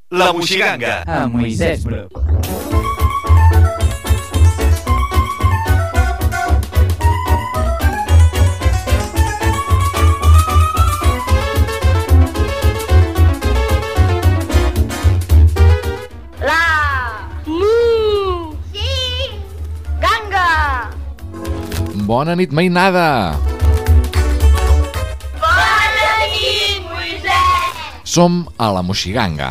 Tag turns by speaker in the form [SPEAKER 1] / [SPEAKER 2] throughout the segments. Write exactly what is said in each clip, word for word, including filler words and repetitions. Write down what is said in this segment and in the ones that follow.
[SPEAKER 1] La Moixiganga.
[SPEAKER 2] A Moisès Bru.
[SPEAKER 3] Bona nit, mainada!
[SPEAKER 4] Bona nit, Moisès!
[SPEAKER 3] Som a la Moixiganga.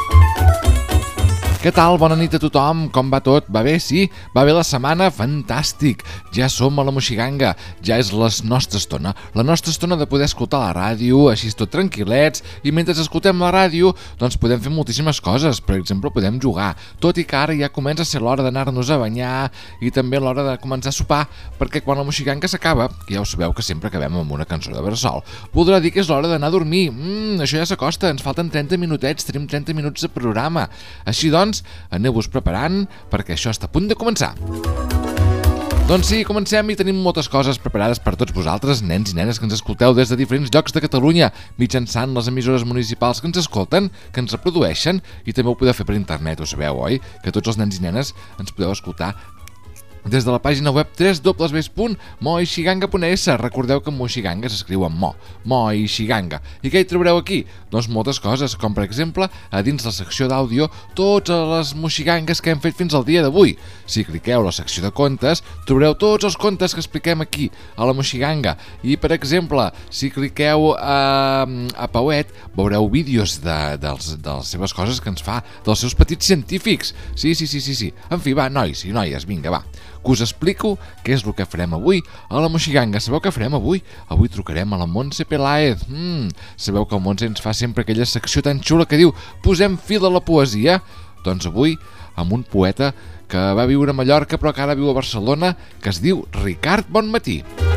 [SPEAKER 3] Què tal? Bona nit a tothom. Com va tot? Va bé? Sí? Va bé la setmana? Fantàstic! Ja som a la Moixiganga. Ja és la nostra estona. La nostra estona de poder escoltar la ràdio, així tot tranquil·lets, i mentre escoltem la ràdio, doncs podem fer moltíssimes coses. Per exemple, podem jugar. Tot i que ara ja comença a ser l'hora d'anar-nos a banyar i també l'hora de començar a sopar, perquè quan la Moixiganga s'acaba, que ja ho sabeu que sempre acabem amb una cançó de bressol, voldrà dir que és l'hora d'anar a dormir. Mmm, això ja s'acosta. Ens falten trenta minutets. Tenim trenta minuts de programa. Així doncs, aneu-vos preparant perquè això està a punt de començar. Doncs sí, comencem i tenim moltes coses preparades per tots vosaltres, nens i nenes que ens escolteu des de diferents llocs de Catalunya, mitjançant les emissores municipals que ens escolten, que ens reprodueixen, i també ho podeu fer per internet, ho sabeu, oi? Que tots els nens i nenes ens podeu escoltar des de la pàgina web w w w punt moixiganga punt es. Recordeu que Moixiganga s'escriu amb mo, Moixiganga. I què hi trobareu aquí? Doncs moltes coses, com per exemple, a dins la secció d'àudio, totes les moixigangues que hem fet fins al dia d'avui. Si cliqueu a la secció de contes, trobareu tots els contes que expliquem aquí, a la Moixiganga. I, per exemple, si cliqueu a, a Pauet, veureu vídeos de, de, de les seves coses que ens fa, dels seus petits científics. Sí, sí, sí, sí, sí. En fi, va, nois i noies, vinga, va. Que us explico què és el que farem avui a la Moixiganga. Sabeu què farem avui? Avui trucarem a la Montse Peláez. Mm, sabeu que el Montse ens fa sempre aquella secció tan xula que diu posem fil a la poesia? Doncs avui amb un poeta que va viure a Mallorca però que ara viu a Barcelona, que es diu Ricard Bonmatí.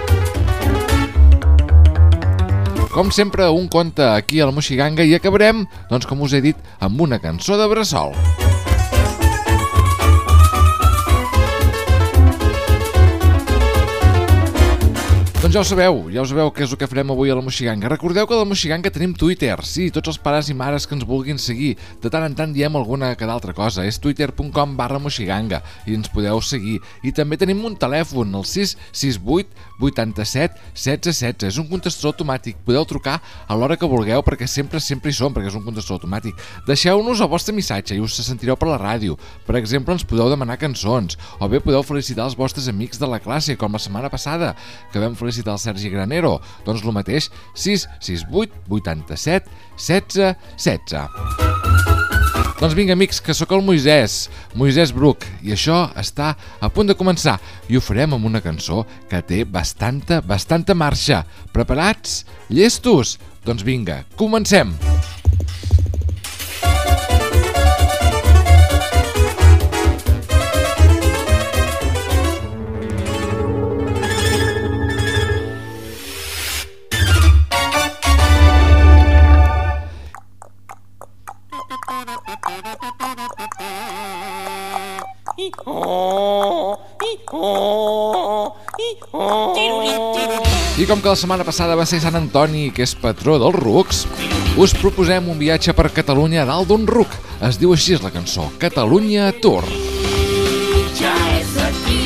[SPEAKER 3] Com sempre, un conte aquí a la Moixiganga i acabarem, doncs com us he dit, amb una cançó de bressol. Doncs ja ho sabeu, ja ho sabeu què és el que farem avui a la Moixiganga. Recordeu que a la Moixiganga tenim Twitter, sí, tots els pares i mares que ens vulguin seguir. De tant en tant diem alguna que d'altra cosa, és twitter punt com barra moixiganga i ens podeu seguir. I també tenim un telèfon, el sis sis vuit vuitanta-set setze setze, és un contestador automàtic, podeu trucar a l'hora que vulgueu perquè sempre, sempre hi som, perquè és un contestador automàtic. Deixeu-nos el vostre missatge i us sentireu per la ràdio. Per exemple, ens podeu demanar cançons, o bé podeu felicitar els vostres amics de la classe, com la setmana passada, que vam felicitar del Sergi Granero, doncs el mateix, sis sis vuit vuitanta-set setze setze. Doncs vinga, amics, que sóc el Moisès, Moisès Bruc, i això està a punt de començar, i ho farem amb una cançó que té bastanta, bastanta marxa. Preparats? Llestos? Doncs vinga, comencem! I com que la setmana passada va ser Sant Antoni, que és patró dels rucs, us proposem un viatge per Catalunya a dalt d'un ruc. Es diu així la cançó, Catalunya Tour.
[SPEAKER 4] Ja és aquí.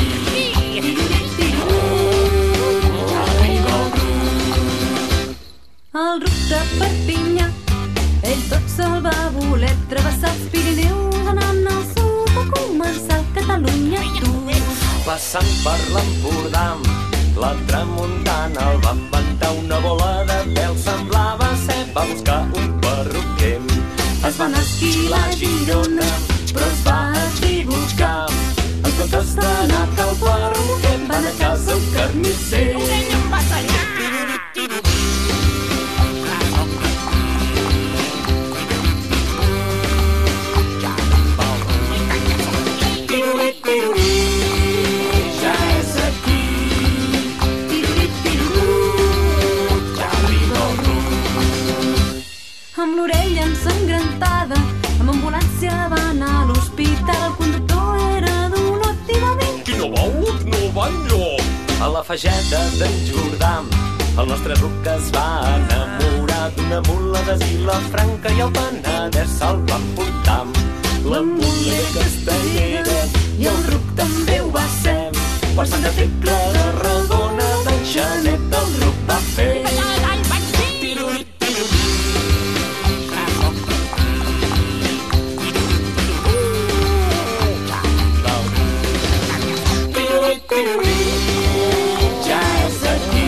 [SPEAKER 5] El ruc de Perpinyà, ell tot se'l va voler travessar els Pirineus, anant al sud a començar el Catalunya Tour.
[SPEAKER 6] Passant per l'Empordà, la tramuntana el va inventar una bola de pèl, semblava ser, va buscar un perruquer.
[SPEAKER 5] Es van esquilar a Girona,
[SPEAKER 6] però es va equivocar. En comptes d'anar al perruquer, van a casa un carnisser. Ja és aquí.
[SPEAKER 5] amb l'orella ensangrentada, amb ambulància va anar a l'hospital. El conductor era d'Olot i va dir:
[SPEAKER 6] Qui no va a Olot no va enlloc. A la fageda d'en Jordà El nostre ruc es va enamorar d'una mula de Vilafranca i el Penedès se'l van portar. La mula era castellera i el ruc també ho va ser. Per Santa Tecla de Redona d'en Xanet el ruc va fer. Ja és aquí.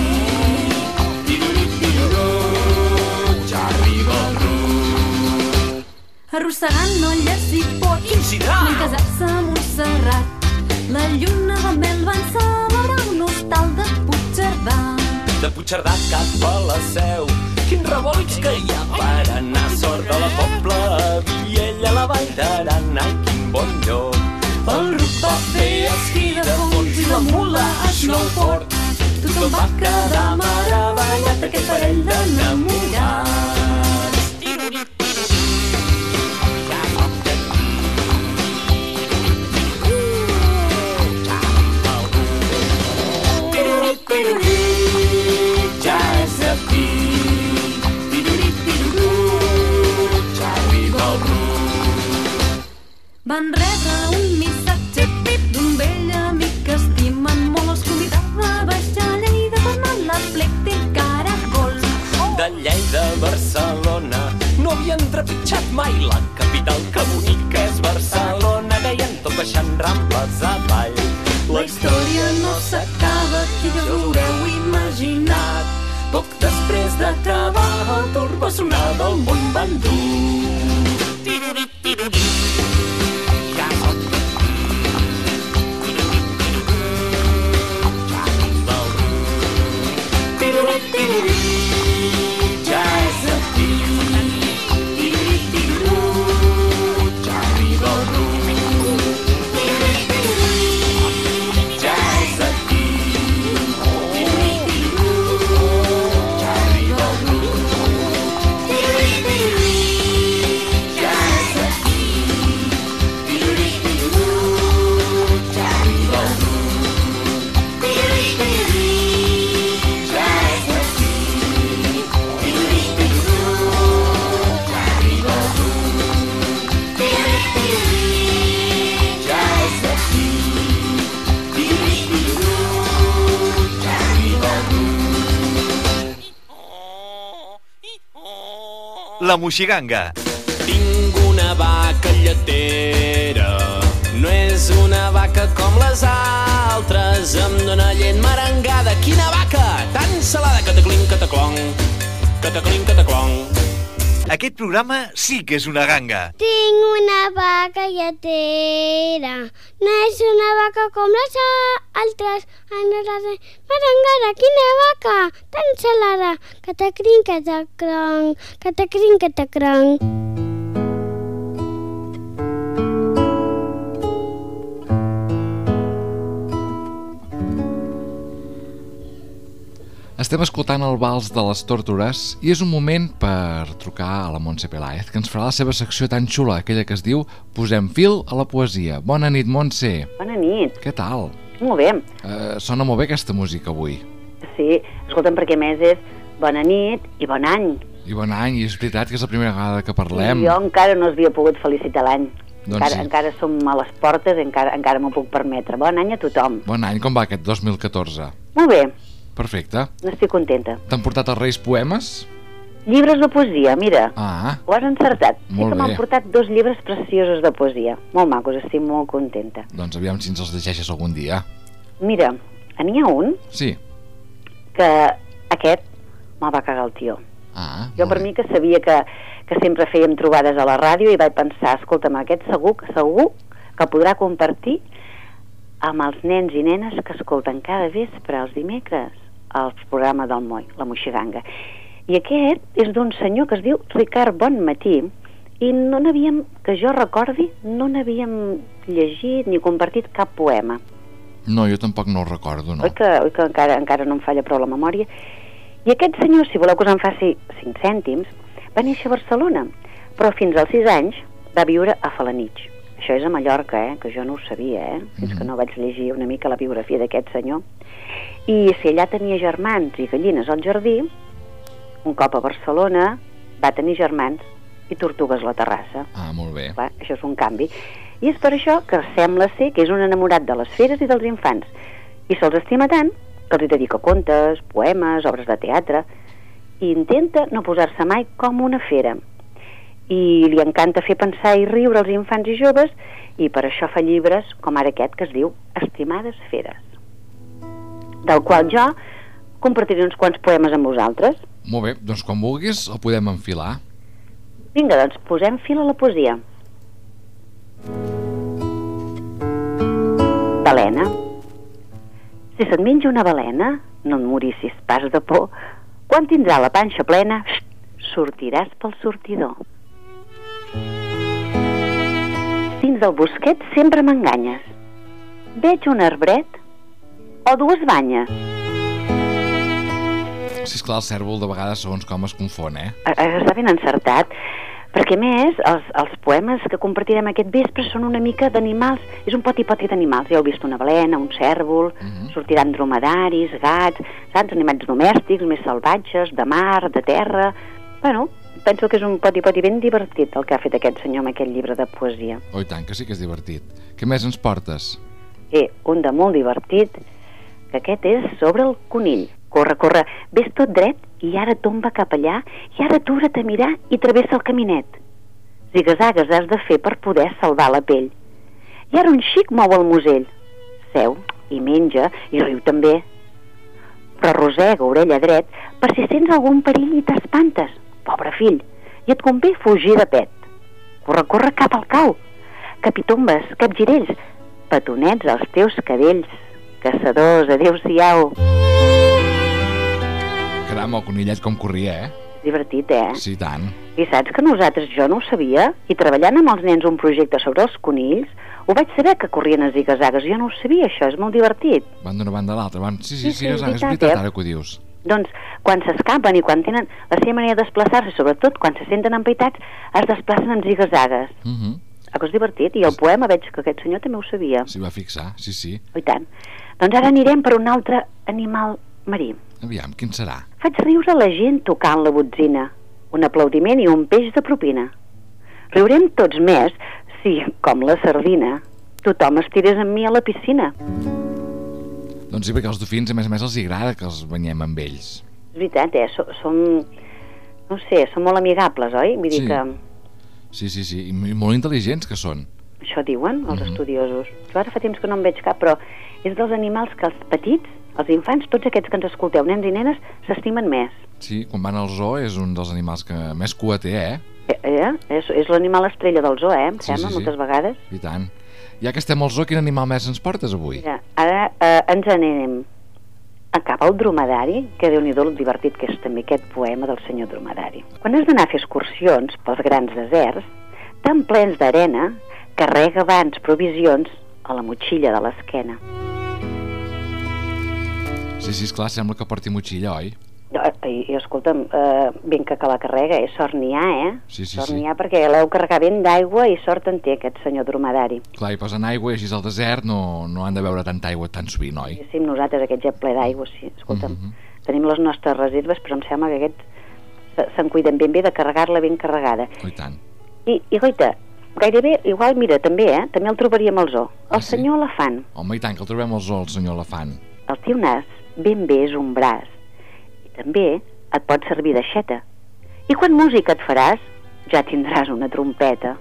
[SPEAKER 6] Ja arriba el ruc.
[SPEAKER 5] Arrossegant olles i pots, van casar-se a Montserrat. La lluna de mel van celebrar un hostal de Puigcerdà.
[SPEAKER 6] De Puigcerdà cap a la Seu, quins rebòlics que hi ha per anar. Sort de la Pobla, Viella, la Vall d'Aran, ai, quin bon lloc. El ruc va fer esquí de fons i la mula a snowboard. Tothom va quedar meravellat d'aquest parell d'enamorats. Ja és aquí. Ja arriba el ruc.
[SPEAKER 5] Van rebre un missatge d'un vell amic que estimen molt. Els convidava a baixar a Lleida per anar a la plec del Caracol.
[SPEAKER 6] De Lleida a Barcelona no havien trepitjat mai la capital, que bonica és Barcelona. Deien tot baixant rampes avall. La història no s'acaba, i ja us ho haureu imaginat. Poc després d'acabar el tour va sonar del món bandú. Tiruri, tiruri. Ja som aquí. Ja arriba el ruc. Tiruri, tiruri. Ja és aquí. Tiruri, tiruri. Ja arriba el ruc.
[SPEAKER 1] La Moixiganga.
[SPEAKER 6] Tinc una vaca lletera, no és una vaca com les altres, em dóna llet merengada. Quina vaca tan salada, cataclin, cataclong, cataclin, cataclong.
[SPEAKER 1] Aquest programa sí que és una ganga.
[SPEAKER 2] Tinc una vaca lletera, no és una vaca com les altres, em dóna llet merengada. Quina vaca tan salada, cataclin, cataclong, cataclin, cataclong.
[SPEAKER 3] Estem escoltant el vals de les Tórtores i és un moment per trucar a la Montse Peláez, que ens farà la seva secció tan xula, aquella que es diu Posem fil a la poesia. Bona nit, Montse.
[SPEAKER 7] Bona nit.
[SPEAKER 3] Què tal?
[SPEAKER 7] Molt bé.
[SPEAKER 3] Uh, sona molt bé aquesta música avui.
[SPEAKER 7] Sí, escolta'm, perquè a més és bona nit i bon any.
[SPEAKER 3] I bon any, i és veritat que és la primera vegada que parlem.
[SPEAKER 7] I jo encara no havia pogut felicitar l'any.
[SPEAKER 3] Doncs
[SPEAKER 7] encara,
[SPEAKER 3] sí.
[SPEAKER 7] encara som a les portes i encara, encara m'ho puc permetre. Bon any a tothom.
[SPEAKER 3] Bon any, com va aquest dos mil catorze?
[SPEAKER 7] Molt bé.
[SPEAKER 3] Perfecte.
[SPEAKER 7] N'estic contenta.
[SPEAKER 3] T'han portat els Reis poemes?
[SPEAKER 7] Llibres de poesia, mira.
[SPEAKER 3] Ah.
[SPEAKER 7] Ho has encertat.
[SPEAKER 3] Molt
[SPEAKER 7] sí que m'han
[SPEAKER 3] bé.
[SPEAKER 7] portat dos llibres preciosos de poesia. Molt macos, estic molt contenta.
[SPEAKER 3] Doncs aviam si ens els llegeixes algun dia.
[SPEAKER 7] Mira, n'hi ha un
[SPEAKER 3] Sí.
[SPEAKER 7] que aquest me'l va cagar el tio.
[SPEAKER 3] Ah,
[SPEAKER 7] Jo per mi que sabia que, que sempre fèiem trobades a la ràdio i vaig pensar, escolta'm, aquest segur, segur que podrà compartir amb els nens i nenes que escolten cada vespre els dimecres el programa del Moi, la Moixiganga. I aquest és d'un senyor que es diu Ricard Bonmatí i no n'havíem, que jo recordi, no n'havíem llegit ni compartit cap poema.
[SPEAKER 3] No, jo tampoc no el recordo, no.
[SPEAKER 7] Oi que, oi que encara, encara no em falla prou la memòria? I aquest senyor, si voleu que us en faci cinc cèntims, va néixer a Barcelona, però fins als sis anys va viure a Felanitx. Això és a Mallorca, eh? Que jo no ho sabia, eh? Fins
[SPEAKER 3] Mhm.
[SPEAKER 7] que no vaig llegir una mica la biografia d'aquest senyor. I si allà tenia germans i gallines al jardí, un cop a Barcelona va tenir germans i tortugues a la terrassa.
[SPEAKER 3] Ah, molt bé.
[SPEAKER 7] Clar, això és un canvi. I és per això que sembla ser que és un enamorat de les feres i dels infants. I se'ls estima tant que els hi dedica contes, poemes, obres de teatre, i intenta no posar-se mai com una fera. I li encanta fer pensar i riure als infants i joves, i per això fa llibres com ara aquest que es diu Estimades feres, del qual jo compartiré uns quants poemes amb vosaltres.
[SPEAKER 3] Molt bé, doncs quan vulguis el podem enfilar.
[SPEAKER 7] Vinga, doncs posem fil a la poesia. Balena. Si se't menja una balena, no et morissis pas de por. Quan tindrà la panxa plena, xt, sortiràs pel sortidor. Dins del bosquet sempre m'enganyes. Veig un arbret o dues banyes.
[SPEAKER 3] Sí, esclar, el cèrvol de vegades segons com es confon, eh?
[SPEAKER 7] Eh, eh, Està ben encertat, perquè a més els, els poemes que compartirem aquest vespre són una mica d'animals, és un poti-poti d'animals. Ja heu vist una balena, un cèrvol,
[SPEAKER 3] Mhm.
[SPEAKER 7] sortiran dromedaris, gats, saps, animals domèstics, més salvatges, de mar, de terra. Bueno, penso que és un poti-poti ben divertit el que ha fet aquest senyor amb aquest llibre de poesia.
[SPEAKER 3] Oh, i tant, que sí que és divertit. Què més ens portes?
[SPEAKER 7] I un de molt divertit, que aquest és sobre el conill. Corre, corre, ves tot dret i ara tomba cap allà i ara atura't a mirar i travessa el caminet. Zigazagues has de fer per poder salvar la pell. I ara un xic mou el musell. Seu i menja i riu també. Però arrossega orella dret per si sents algun perill i t'espantes. Pobre fill, i et convé fugir de pet. Corre, corre cap al cau. Capitombes, capgirells, petonets als teus cadells. Caçadors, adéu-siau.
[SPEAKER 3] Caram, el conillet com corria, eh?
[SPEAKER 7] Divertit, eh?
[SPEAKER 3] Sí, tant.
[SPEAKER 7] I saps que nosaltres, jo no ho sabia, i treballant amb els nens un projecte sobre els conills, ho vaig saber que corrien a zigazagues. Jo no ho sabia, això, és molt divertit.
[SPEAKER 3] Van d'una banda a l'altra. Van... Sí, sí,
[SPEAKER 7] Sí,
[SPEAKER 3] sí,
[SPEAKER 7] sí,
[SPEAKER 3] és,
[SPEAKER 7] és
[SPEAKER 3] és
[SPEAKER 7] veritat,
[SPEAKER 3] veritat,
[SPEAKER 7] eh?
[SPEAKER 3] ara que ho dius.
[SPEAKER 7] Doncs, quan s'escapen i quan tenen la seva manera de desplaçar-se, sobretot quan se senten empaitats, es desplacen en zigazagues.
[SPEAKER 3] Uh -huh.
[SPEAKER 7] Ah, que és divertit, i el poema veig que aquest senyor també ho sabia.
[SPEAKER 3] S'hi va fixar, sí, sí.
[SPEAKER 7] Oh, i tant. Doncs ara anirem per un altre animal marí.
[SPEAKER 3] Aviam, quin serà?
[SPEAKER 7] Faig riure la gent tocant la botzina, un aplaudiment i un peix de propina. Riurem tots més si, com la sardina, tothom es tirés amb mi a la piscina.
[SPEAKER 3] Doncs sí, perquè als dofins, a més a més, els hi agrada que els banyem amb ells.
[SPEAKER 7] És veritat, eh? So- Som, no sé, som molt amigables, oi? Vull dir
[SPEAKER 3] Sí.
[SPEAKER 7] que
[SPEAKER 3] Sí, sí, sí, i i molt intel·ligents que són.
[SPEAKER 7] això diuen els
[SPEAKER 3] Mhm.
[SPEAKER 7] estudiosos. Jo ara fa temps que no en veig cap, però és dels animals que els petits, els infants, tots aquests que ens escolteu, nens i nenes, s'estimen més.
[SPEAKER 3] Sí, quan van al zoo és un dels animals que més cua té, eh?
[SPEAKER 7] Eh, eh? És, és l'animal estrella del zoo, eh? Em
[SPEAKER 3] Sí,
[SPEAKER 7] sembla,
[SPEAKER 3] sí, sí.
[SPEAKER 7] moltes vegades.
[SPEAKER 3] I tant. Ja que estem al zoo, quin animal més ens portes avui?
[SPEAKER 7] Mira, ara eh, ens anem a cap al dromedari, que déu-n'hi-do el divertit que és també aquest poema del senyor dromedari. Quan has d'anar a fer excursions pels grans deserts, tan plens d'arena, carrega abans provisions a la motxilla de l'esquena.
[SPEAKER 3] Sí, sí, esclar, sembla que porti motxilla, oi?
[SPEAKER 7] I, i escolta'm, eh, ben que que la carrega, eh? Sort n'hi ha, eh?
[SPEAKER 3] Sí, sí,
[SPEAKER 7] Sort
[SPEAKER 3] sí.
[SPEAKER 7] n'hi ha perquè l'heu carregat ben d'aigua i sort en té aquest senyor dromedari.
[SPEAKER 3] Clar, hi posen aigua i així al desert no, no han de beure tanta aigua tan sovint, oi?
[SPEAKER 7] Sí, sí, nosaltres aquest jet ple d'aigua, sí. Escolta'm,
[SPEAKER 3] Mhm.
[SPEAKER 7] tenim les nostres reserves, però em sembla que aquests se- se'n cuiden ben bé de carregar-la ben carregada.
[SPEAKER 3] Oh, i tant.
[SPEAKER 7] I, i goita, gairebé, igual, mira, també, eh? També el trobaríem al zoo. El
[SPEAKER 3] Ah, sí?
[SPEAKER 7] senyor elefant.
[SPEAKER 3] Home, i tant, que el trobem al zoo, el senyor elefant.
[SPEAKER 7] El teu nas ben bé és un braç. I també et pot servir d'aixeta. I quan música et faràs, ja tindràs una trompeta.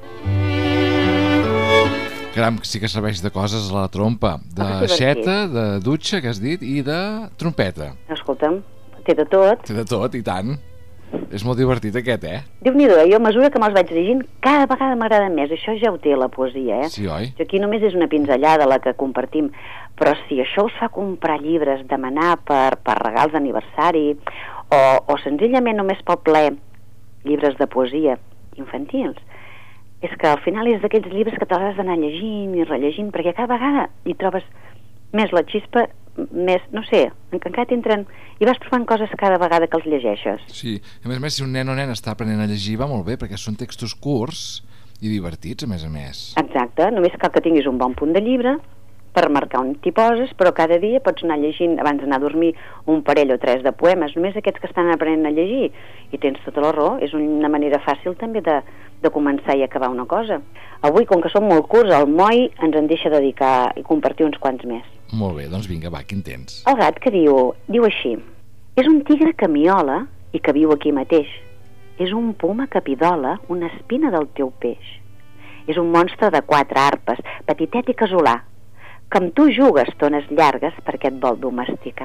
[SPEAKER 3] Caram, sí que serveix de coses a la trompa. De
[SPEAKER 7] Ah, que divertit.
[SPEAKER 3] xeta, de dutxa, que has dit, i de trompeta.
[SPEAKER 7] Escolta'm, té de tot.
[SPEAKER 3] Té de tot, i tant. És molt divertit aquest, eh?
[SPEAKER 7] Déu-n'hi-do, eh? Jo a mesura que me'ls vaig llegint, cada vegada m'agrada més. Això ja ho té la poesia, eh?
[SPEAKER 3] Sí, oi?
[SPEAKER 7] Jo aquí només és una pinzellada la que compartim, però si això us fa comprar llibres, demanar per, per regals d'aniversari, o, o senzillament només pel plaer, llibres de poesia infantils, és que al final és d'aquells llibres que t'hauràs d'anar llegint i rellegint, perquè cada vegada hi trobes més la xispa, més, no sé, encara t'entren i vas trobant coses cada vegada que els llegeixes.
[SPEAKER 3] Sí, a més a més, si un nen o nena està aprenent a llegir, va molt bé, perquè són textos curts I divertits, a més a més.
[SPEAKER 7] Exacte, només cal que tinguis un bon punt de llibre per marcar on t'hi poses, però cada dia pots anar llegint, abans d'anar a dormir, un parell o tres de poemes, només aquests que estan aprenent a llegir, i tens tota la raó, és una manera fàcil també de, de començar i acabar una cosa. Avui, com que som molt curts, el Moi ens en deixa dedicar i compartir uns quants més.
[SPEAKER 3] Molt bé, doncs vinga, va, quin tens?
[SPEAKER 7] El gat que diu, diu així: és un tigre que miola i que viu aquí mateix. És un puma que pidola una espina del teu peix. És un monstre de quatre arpes, petitet i casolà, que amb tu juga estones llargues perquè et vol domesticar.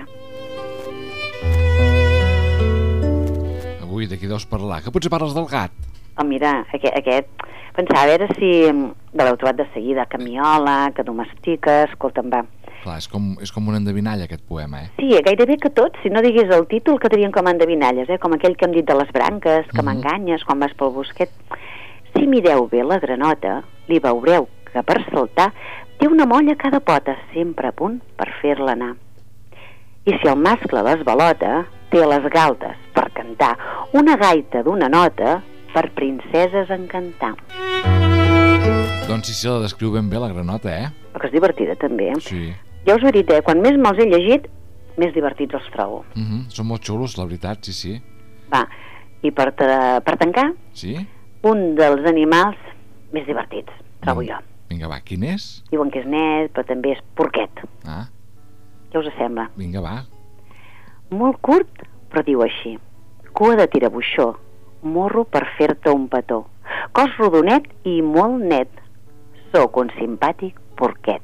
[SPEAKER 3] Avui de qui deus parlar? Que potser parles del gat?
[SPEAKER 7] Oh, mira, aquest, aquest... Pensava a veure si de l'heu trobat de seguida, que miola, que domestica, escolta'm, va.
[SPEAKER 3] Clar, és com, és com una endevinalla, aquest poema, eh?
[SPEAKER 7] Sí, gairebé que tot, si no digués el títol, que tenien com a endevinalles, eh? Com aquell que hem dit de les branques, que m'enganyes quan vas pel bosquet. Si mireu bé la granota, li veureu que per saltar té una molla a cada pota, sempre a punt per fer-la anar. I si el mascle l'esbalota, té les galtes per cantar, una gaita d'una nota per princeses encantar.
[SPEAKER 3] Doncs sí, sí, la descriu ben bé, la granota, eh?
[SPEAKER 7] Però que és divertida, també.
[SPEAKER 3] Sí.
[SPEAKER 7] Ja us ho he dit, eh? Quan més me'ls he llegit, més divertits els trobo.
[SPEAKER 3] Uh -huh. Són molt xulos, la veritat, sí, sí.
[SPEAKER 7] Va, i per, per tancar,
[SPEAKER 3] sí?
[SPEAKER 7] Un dels animals més divertits, trobo
[SPEAKER 3] Mm.
[SPEAKER 7] jo.
[SPEAKER 3] Vinga, va, quin és?
[SPEAKER 7] Diuen que és net, però també és porquet.
[SPEAKER 3] Ah.
[SPEAKER 7] Què us sembla?
[SPEAKER 3] Vinga, va.
[SPEAKER 7] Molt curt, però diu així: cua de tirabuixó, morro per fer-te un petó, cos rodonet i molt net, sóc un simpàtic porquet.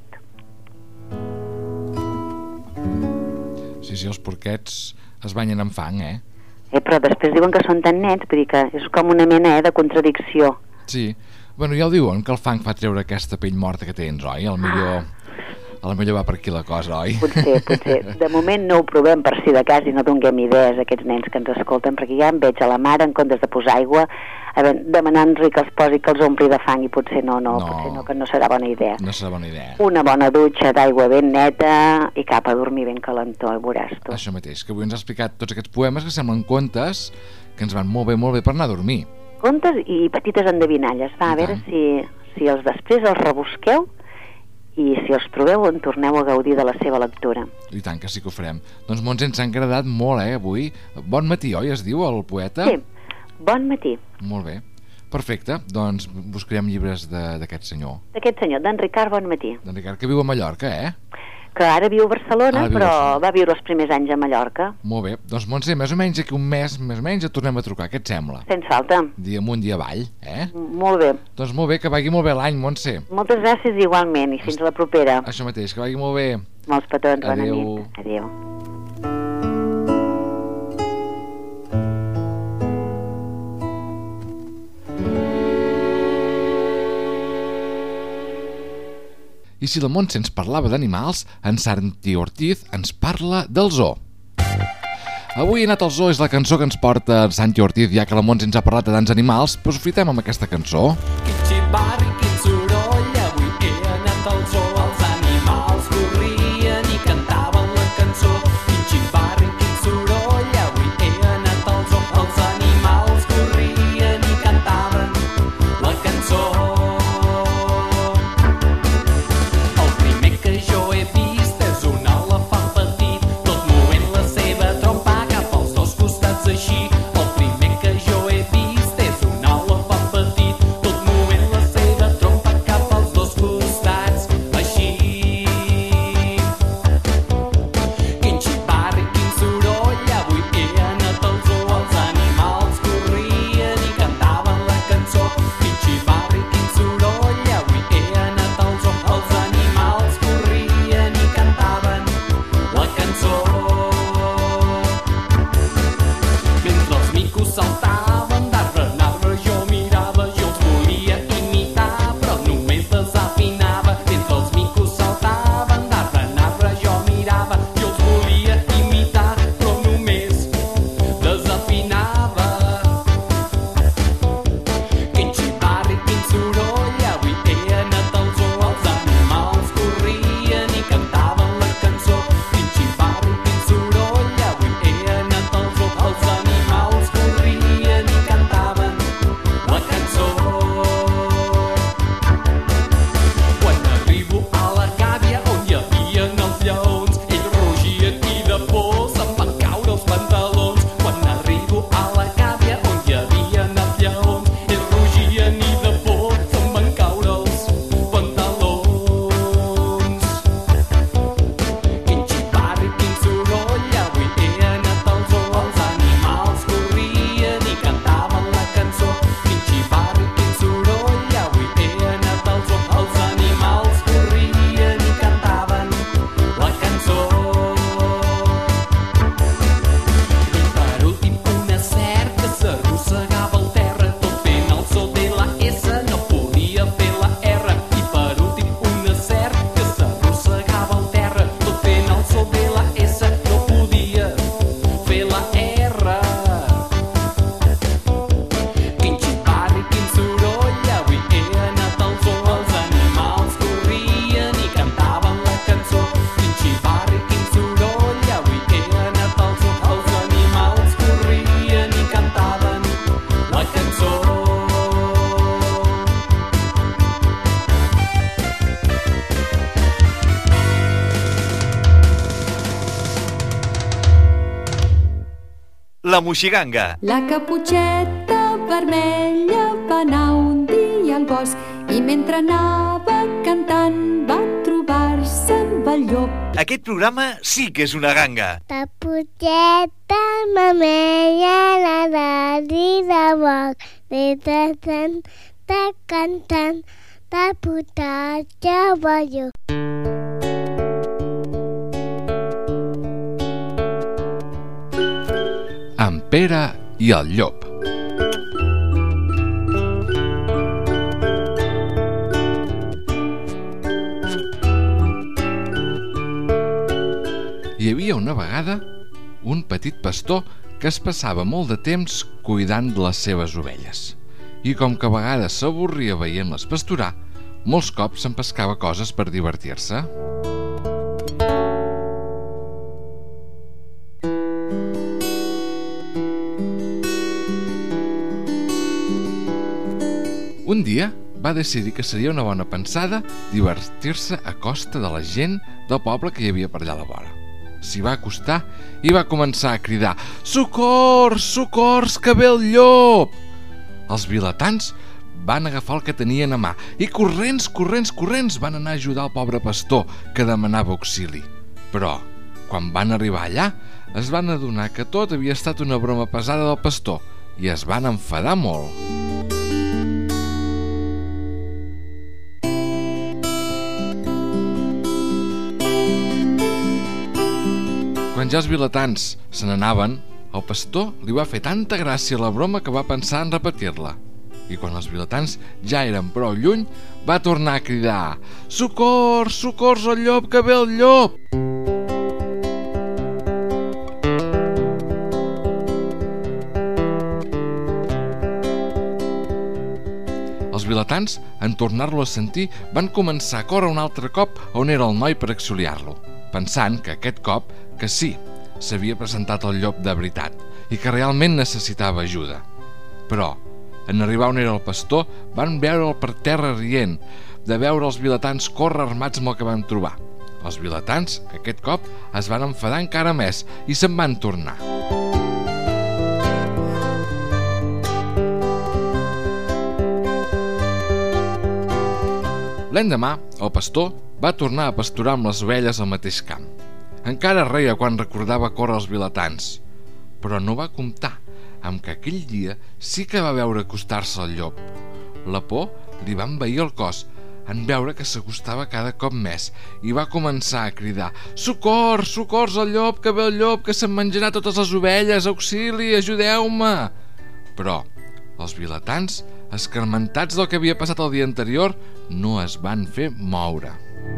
[SPEAKER 3] Sí, sí, els porquets es banyen amb fang, eh?
[SPEAKER 7] Eh, però després diuen que són tan nets, vull dir que és com una mena eh, de contradicció.
[SPEAKER 3] Sí. Bueno, ja ho diuen, que el fang fa treure aquesta pell morta que tens, oi? Al millor, al millor va per aquí la cosa, oi?
[SPEAKER 7] Potser, potser. De moment no ho provem per si de cas i no donem idees a aquests nens que ens escolten, perquè ja em veig a la mare en comptes de posar aigua a veure, demanant-li que els posi, que els ompli de fang, i potser no, no,
[SPEAKER 3] No.
[SPEAKER 7] potser no, que no serà bona idea.
[SPEAKER 3] No serà bona idea.
[SPEAKER 7] Una bona dutxa d'aigua ben neta i cap a dormir ben calentó, veuràs tu.
[SPEAKER 3] Això mateix, que avui ens ha explicat tots aquests poemes que semblen contes que ens van molt bé, molt bé per anar a dormir.
[SPEAKER 7] Contes i petites endevinalles. Va,
[SPEAKER 3] I
[SPEAKER 7] a veure
[SPEAKER 3] tant.
[SPEAKER 7] si, si els després els rebusqueu i si els trobeu en torneu a gaudir de la seva lectura.
[SPEAKER 3] I tant, que sí que ho farem. Doncs Montse, ens ha agradat molt, eh, avui. Bon matí, oi, es diu, el poeta?
[SPEAKER 7] Sí, bon matí.
[SPEAKER 3] Molt bé. Perfecte, doncs buscarem llibres de- d'aquest senyor,
[SPEAKER 7] D'aquest senyor, d'en Ricard Bonmatí,
[SPEAKER 3] d'en Ricard, que viu a Mallorca, eh?
[SPEAKER 7] que ara viu a Barcelona,
[SPEAKER 3] Ara viu a
[SPEAKER 7] però
[SPEAKER 3] Barcelona.
[SPEAKER 7] va viure els primers anys a Mallorca.
[SPEAKER 3] Molt bé. Doncs Montse, més o menys aquí un mes, més o menys, et tornem a trucar. Què et sembla?
[SPEAKER 7] Sense falta.
[SPEAKER 3] Dia amunt, dia avall, eh?
[SPEAKER 7] M- Molt bé.
[SPEAKER 3] Doncs molt bé, que vagi molt bé l'any, Montse.
[SPEAKER 7] Moltes gràcies igualment i fins la propera.
[SPEAKER 3] Això mateix, que vagi molt bé.
[SPEAKER 7] Molts petons, bona
[SPEAKER 3] Adéu.
[SPEAKER 7] nit. Adéu.
[SPEAKER 3] I si la Montse ens parlava d'animals, en Santi Ortiz ens parla del zoo. Avui he anat al zoo és la cançó que ens porta en Santi Ortiz, ja que la Montse ens ha parlat de tants animals, doncs ho fitem amb aquesta cançó.
[SPEAKER 6] Quin xivarri, quin soroll, avui he anat al zoo. Els animals corrien i cantaven la cançó. Quin xivarri, quin soroll, avui he anat al zoo. Els animals corrien i cantaven la cançó. El primer que jo he vist és un elefant petit, tot movent la seva trompa cap als dos costats així. El primer que jo he vist és un elefant petit, tot movent la seva
[SPEAKER 1] La Moixiganga.
[SPEAKER 5] La Caputxeta Vermella va anar un dia al bosc i mentre anava cantant va trobar-se amb el llop.
[SPEAKER 1] Aquest programa sí que és una ganga.
[SPEAKER 2] Caputxeta vermella la nariz de boc, de tant, de cantant, de putatge balló.
[SPEAKER 3] En Pere i el llop. Hi havia una vegada un petit pastor que es passava molt de temps cuidant de les seves ovelles. I com que a vegades s'avorria veient-les pasturar, molts cops se'n pescava coses per divertir-se. Un dia va decidir que seria una bona pensada divertir-se a costa de la gent del poble que hi havia per allà a la vora. S'hi va acostar i va començar a cridar: «Socors! Socors, que ve el llop!» Els vilatans van agafar el que tenien a mà i corrents, corrents, corrents van anar a ajudar el pobre pastor que demanava auxili. Però, quan van arribar allà, es van adonar que tot havia estat una broma pesada del pastor i es van enfadar molt. Quan ja els vilatans se n'anaven, el pastor li va fer tanta gràcia la broma que va pensar en repetir-la. I quan els vilatans ja eren prou lluny, va tornar a cridar: «Socors! Socors al llop, que ve el llop!» Els vilatans, en tornar-lo a sentir, van començar a córrer un altre cop on era el noi per auxiliar-lo, pensant que aquest cop que sí, s'havia presentat el llop de veritat i que realment necessitava ajuda. Però, en arribar on era el pastor, van veure'l per terra rient, de veure els vilatans córrer armats amb el que van trobar. Els vilatans, aquest cop, es van enfadar encara més i se'n van tornar. L'endemà, el pastor va tornar a pasturar amb les ovelles al mateix camp. Encara reia quan recordava córrer els vilatans, però no va comptar amb que aquell dia sí que va veure acostar-se el llop. La por li va envair el cos en veure que s'acostava cada cop més i va començar a cridar: «Socors! Socors al llop, que ve el llop, que se'n menjarà totes les ovelles! Auxili, ajudeu-me!» Però els vilatans, escarmentats del que havia passat el dia anterior, no es van fer moure.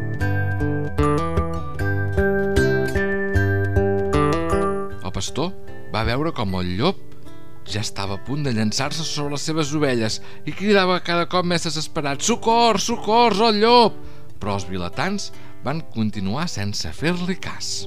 [SPEAKER 3] El pastor va veure com el llop ja estava a punt de llançar-se sobre les seves ovelles i cridava cada cop més desesperat: «Socors! Socors al llop!» Però els vilatans van continuar sense fer-li cas.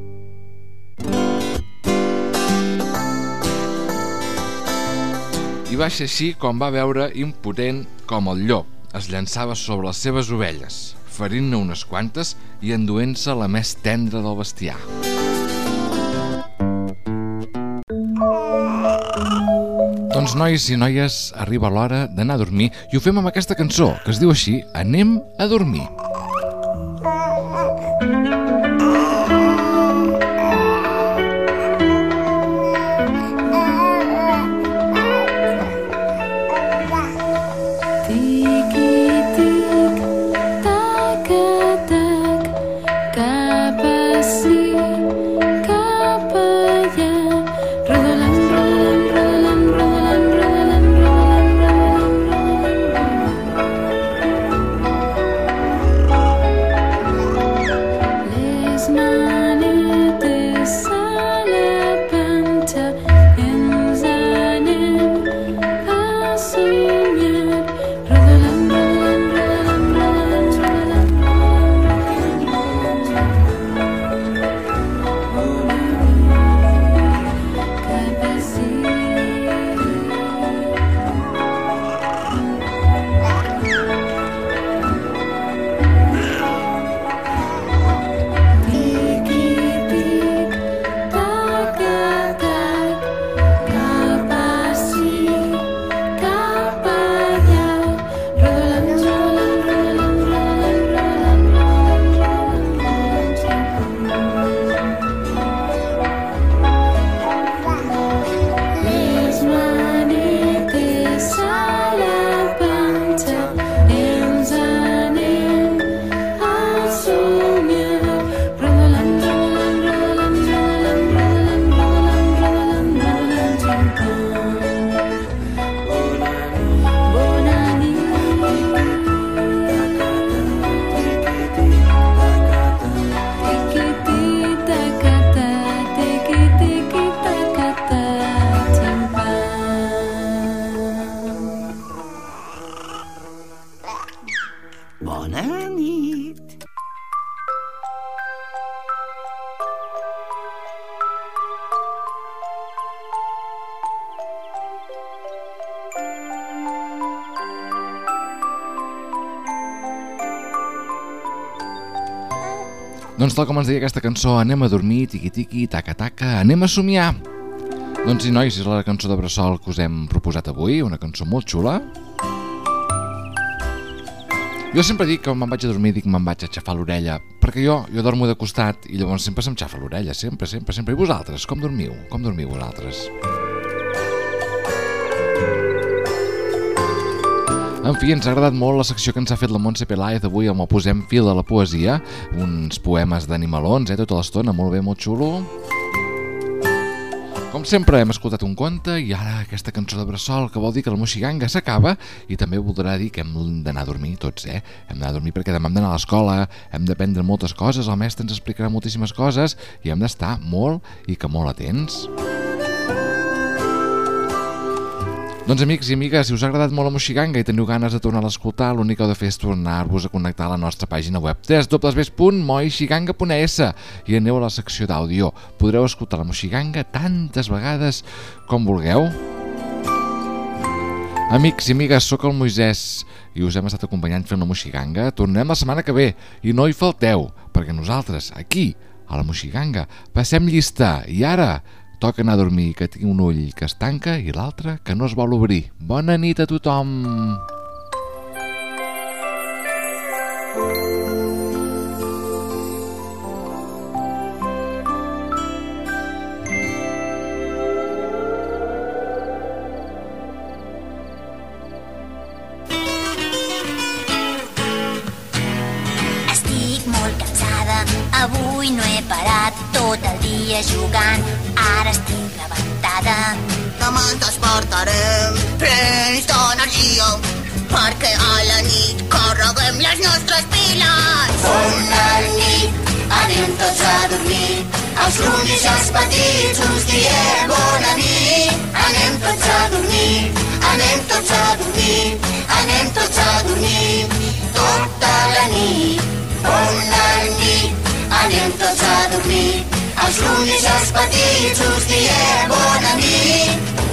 [SPEAKER 3] I va ser així com va veure impotent com el llop es llançava sobre les seves ovelles, ferint-ne unes quantes i enduent-se la més tendra del bestiar. Doncs nois i noies, arriba l'hora d'anar a dormir i ho fem amb aquesta cançó que es diu així: Anem a dormir. Doncs tal com ens deia aquesta cançó, anem a dormir, tiqui-tiqui, taca-taca, anem a somiar. Doncs sí, nois, és la cançó de bressol que us hem proposat avui, una cançó molt xula. Jo sempre dic que quan me'n vaig a dormir dic me'n vaig a aixafar l'orella, perquè jo jo dormo de costat i llavors sempre se'm xafa l'orella, sempre, sempre, sempre. I vosaltres, com dormiu? Com dormiu vosaltres? En fi, ens ha agradat molt la secció que ens ha fet la Montse Peláez avui amb el Posem fil a la poesia, uns poemes d'animalons, eh, tota l'estona, molt bé, molt xulo. Com sempre hem escoltat un conte i ara aquesta cançó de bressol, que vol dir que la moixiganga s'acaba i també voldrà dir que hem d'anar a dormir tots, eh? Hem d'anar a dormir perquè demà hem d'anar a l'escola, hem d'aprendre moltes coses, el mestre ens explicarà moltíssimes coses i hem d'estar molt i que molt atents. Doncs amics i amigues, si us ha agradat molt la moixiganga i teniu ganes de tornar a l'escoltar, l'únic que heu de fer és tornar-vos a connectar a la nostra pàgina web w w w punt moixiganga punt e s i aneu a la secció d'àudio. Podreu escoltar la moixiganga tantes vegades com vulgueu. Amics i amigues, sóc el Moisès i us hem estat acompanyant fent la moixiganga. Tornem la setmana que ve i no hi falteu, perquè nosaltres, aquí, a la moixiganga, passem llista i ara toca anar a dormir, que tinc un ull que es tanca i l'altre que no es vol obrir. Bona nit a tothom!
[SPEAKER 8] Estic molt cansada, avui no he parat tot el dia jugant. Ara estic rebentada.
[SPEAKER 9] Demà ens despertarem plens d'energia perquè a la nit carreguem les nostres piles.
[SPEAKER 8] Bona nit, anem tots a dormir. Els grunys i els petits us diem bona nit. Anem tots a dormir, anem tots a dormir, anem tots a dormir tota la nit. Bona nit, anem tots a dormir. Els grunys i els petits us diem bona nit.